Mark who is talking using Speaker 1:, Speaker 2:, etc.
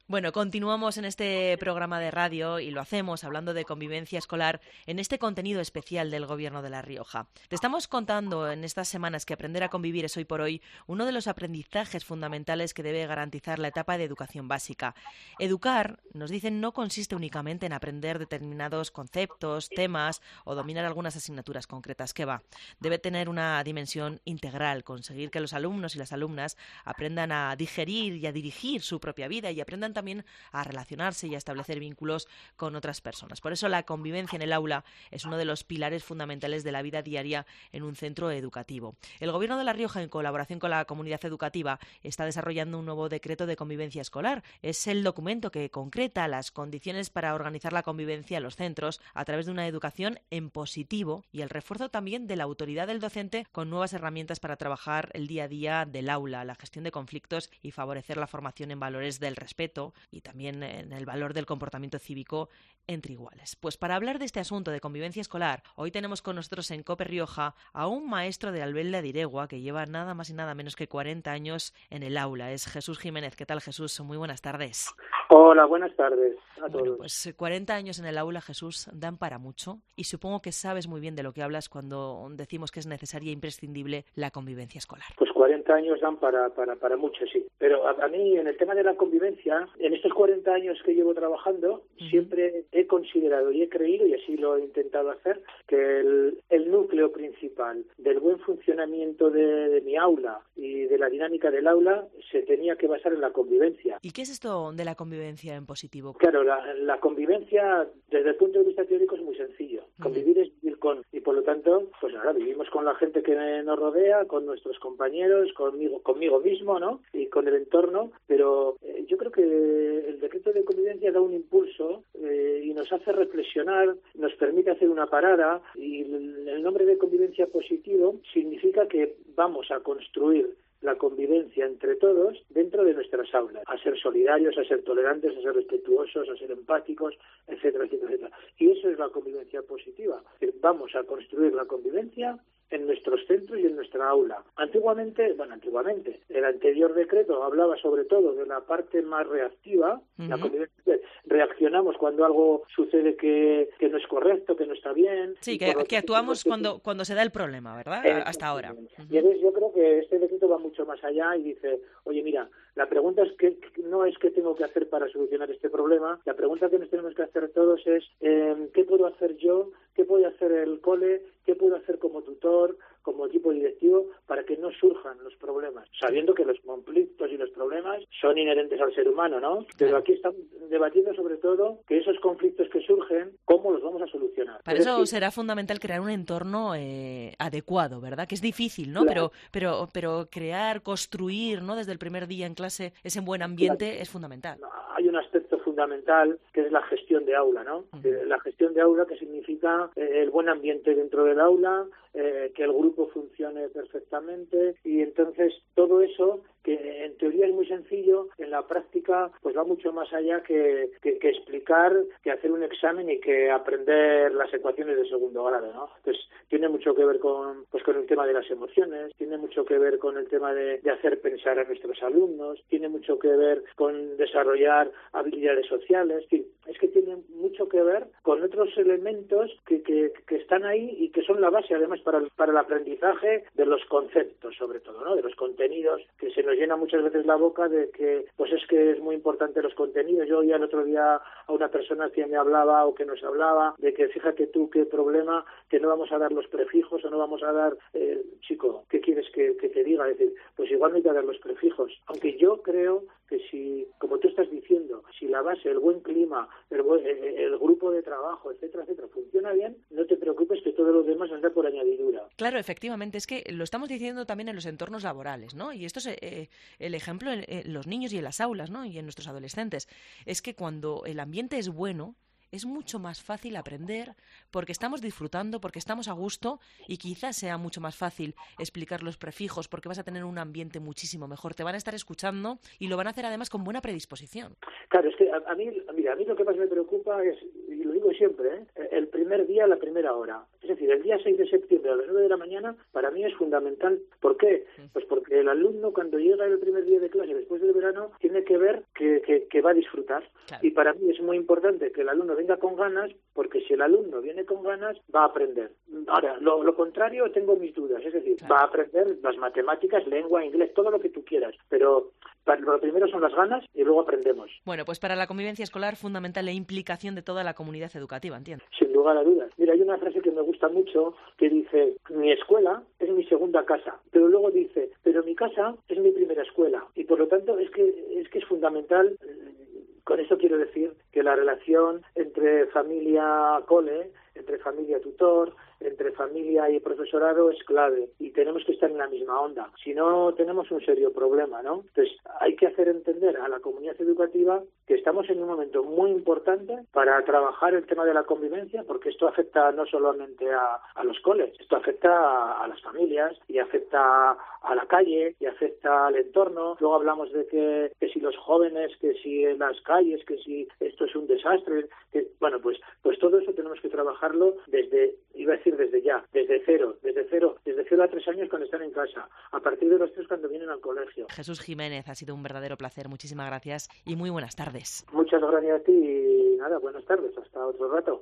Speaker 1: Bueno, continuamos en este programa de radio y lo hacemos hablando de convivencia escolar en este contenido especial del Gobierno de La Rioja. Te estamos contando en estas semanas que aprender a convivir es hoy por hoy uno de los aprendizajes fundamentales que debe garantizar la etapa de educación básica. Educar, nos dicen, no consiste únicamente en aprender determinados conceptos, temas o dominar algunas asignaturas concretas. ¿Qué va? Debe tener una dimensión integral, conseguir que los alumnos y las alumnas aprendan a digerir y a dirigir su propia vida y aprendan también a relacionarse y a establecer vínculos con otras personas. Por eso la convivencia en el aula es uno de los pilares fundamentales de la vida diaria en un centro educativo. El Gobierno de La Rioja, en colaboración con la comunidad educativa, está desarrollando un nuevo decreto de convivencia escolar. Es el documento que concreta las condiciones para organizar la convivencia en los centros a través de una educación en positivo y el refuerzo también de la autoridad del docente con nuevas herramientas para trabajar el día a día del aula, la gestión de conflictos y favorecer la formación en valores del respeto y también en el valor del comportamiento cívico entre iguales. Pues para hablar de este asunto de convivencia escolar, hoy tenemos con nosotros en COPE Rioja a un maestro de Albel de Diregua que lleva nada más y nada menos que 40 años en el aula. Es Jesús Jiménez. ¿Qué tal, Jesús? Muy buenas tardes.
Speaker 2: Hola, buenas tardes a
Speaker 1: Bueno,
Speaker 2: todos.
Speaker 1: pues 40 años en el aula, Jesús, dan para mucho y supongo que sabes muy bien de lo que hablas cuando decimos que es necesaria e imprescindible la convivencia escolar.
Speaker 2: Pues 40 años dan para mucho, sí. Pero a mí, en el tema de la convivencia, en estos 40 años que llevo trabajando, siempre he considerado y he creído, y así lo he intentado hacer, que el núcleo principal del buen funcionamiento de mi aula y de la dinámica del aula se tenía que basar en la convivencia.
Speaker 1: ¿Y qué es esto de la convivencia en positivo?
Speaker 2: Claro, la convivencia, desde el punto de vista teórico, es muy sencillo. Convivir es vivir con, y por lo tanto, pues ahora vivimos con la gente que nos rodea, con nuestros compañeros, conmigo mismo, ¿no? Y con el entorno, pero yo creo que el decreto de convivencia da un impulso y nos hace reflexionar, nos permite hacer una parada, y el nombre de convivencia positivo significa que vamos a construir la convivencia entre todos dentro de nuestras aulas, a ser solidarios, a ser tolerantes, a ser respetuosos, a ser empáticos, etcétera, etcétera, etcétera. Y eso es la convivencia positiva. Es decir, vamos a construir la convivencia en nuestros centros y en nuestra aula. Antiguamente, el anterior decreto hablaba sobre todo de la parte más reactiva, la convivencia. Reaccionamos cuando algo sucede que no es correcto, que no está bien.
Speaker 1: Sí, que actuamos cuando se da el problema, ¿verdad? Hasta ahora.
Speaker 2: Y entonces yo creo que este decreto va mucho más allá y dice, oye, mira, la pregunta es que no es qué tengo que hacer para solucionar este problema, la pregunta que nos tenemos que hacer todos es ¿qué puedo hacer yo? ¿Qué puede hacer el cole? ¿Qué puedo hacer como tutor, como equipo directivo, para que no surjan los problemas? Sabiendo que los conflictos y los problemas son inherentes al ser humano, ¿no? Pero aquí estamos debatiendo sobre todo que esos conflictos que surgen, ¿cómo los vamos a solucionar?
Speaker 1: Para eso será fundamental crear un entorno adecuado, ¿verdad? Que es difícil, ¿no?
Speaker 2: Claro.
Speaker 1: Pero crear, construir, ¿no? Desde el primer día en clase ese buen ambiente es fundamental.
Speaker 2: Hay un aspecto fundamental que es la gestión de aula, ¿no? La gestión de aula, que significa el buen ambiente dentro del aula, que el grupo funcione perfectamente, y entonces todo eso, que en teoría es muy sencillo, en la práctica pues va mucho más allá que explicar, que hacer un examen y que aprender las ecuaciones de segundo grado, ¿no? Entonces tiene mucho que ver con el tema de las emociones, tiene mucho que ver con el tema de hacer pensar a nuestros alumnos, tiene mucho que ver con desarrollar habilidades sociales, es que tiene mucho que ver con otros elementos que están ahí y que son la base además para el aprendizaje de los conceptos, sobre todo, ¿no? De los contenidos, que se nos llena muchas veces la boca de que pues es que es muy importante los contenidos. Yo oía el otro día a una persona que me hablaba o que nos hablaba de que fíjate tú qué problema, que no vamos a dar los prefijos o no vamos a dar, chico, ¿qué quieres que te diga? Es decir, pues igual no hay que dar los prefijos, aunque yo creo que si, como tú estás diciendo, si la base, el buen clima, el grupo de trabajo, etcétera, etcétera, funciona bien, no te preocupes que todo lo demás anda por añadidura.
Speaker 1: Claro, efectivamente, es que lo estamos diciendo también en los entornos laborales, ¿no? Y esto es el ejemplo en los niños y en las aulas, ¿no? Y en nuestros adolescentes. Es que cuando el ambiente es bueno, es mucho más fácil aprender porque estamos disfrutando, porque estamos a gusto y quizás sea mucho más fácil explicar los prefijos porque vas a tener un ambiente muchísimo mejor. Te van a estar escuchando y lo van a hacer además con buena predisposición.
Speaker 2: Claro, es que a mí lo que más me preocupa es, y lo digo siempre, el primer día, la primera hora. Es decir, el día 6 de septiembre a las 9 de la mañana para mí es fundamental. ¿Por qué? Pues porque el alumno cuando llega el primer día de clase después del verano tiene que ver que va a disfrutar. Claro. Y para mí es muy importante que el alumno venga con ganas, porque si el alumno viene con ganas va a aprender. Ahora, lo contrario tengo mis dudas, es decir, claro, va a aprender las matemáticas, lengua, inglés, todo lo que tú quieras, pero lo primero son las ganas y luego aprendemos.
Speaker 1: Bueno, pues para la convivencia escolar fundamental la implicación de toda la comunidad educativa, entiendo.
Speaker 2: Sin lugar a dudas. Mira, hay una frase que me gusta mucho que dice, mi escuela es mi segunda casa, pero luego dice, pero mi casa es mi primera escuela, y por lo tanto es que es fundamental. Con eso quiero decir que la relación entre familia-cole, entre familia-tutor, entre familia y profesorado es clave y tenemos que estar en la misma onda. Si no, tenemos un serio problema, ¿no? Entonces, hay que hacer entender a la comunidad educativa que estamos en un momento muy importante para trabajar el tema de la convivencia, porque esto afecta no solamente a los coles, esto afecta a las familias y afecta a la calle y afecta al entorno. Luego hablamos de que si los jóvenes, que si en las calles, que si esto es un desastre, que, bueno, pues todo eso tenemos que trabajarlo desde ya, desde cero a 3 años cuando están en casa, a partir de los 3 cuando vienen al colegio.
Speaker 1: Jesús Jiménez, ha sido un verdadero placer. Muchísimas gracias y muy buenas tardes.
Speaker 2: Muchas gracias a ti y nada, buenas tardes. Hasta otro rato.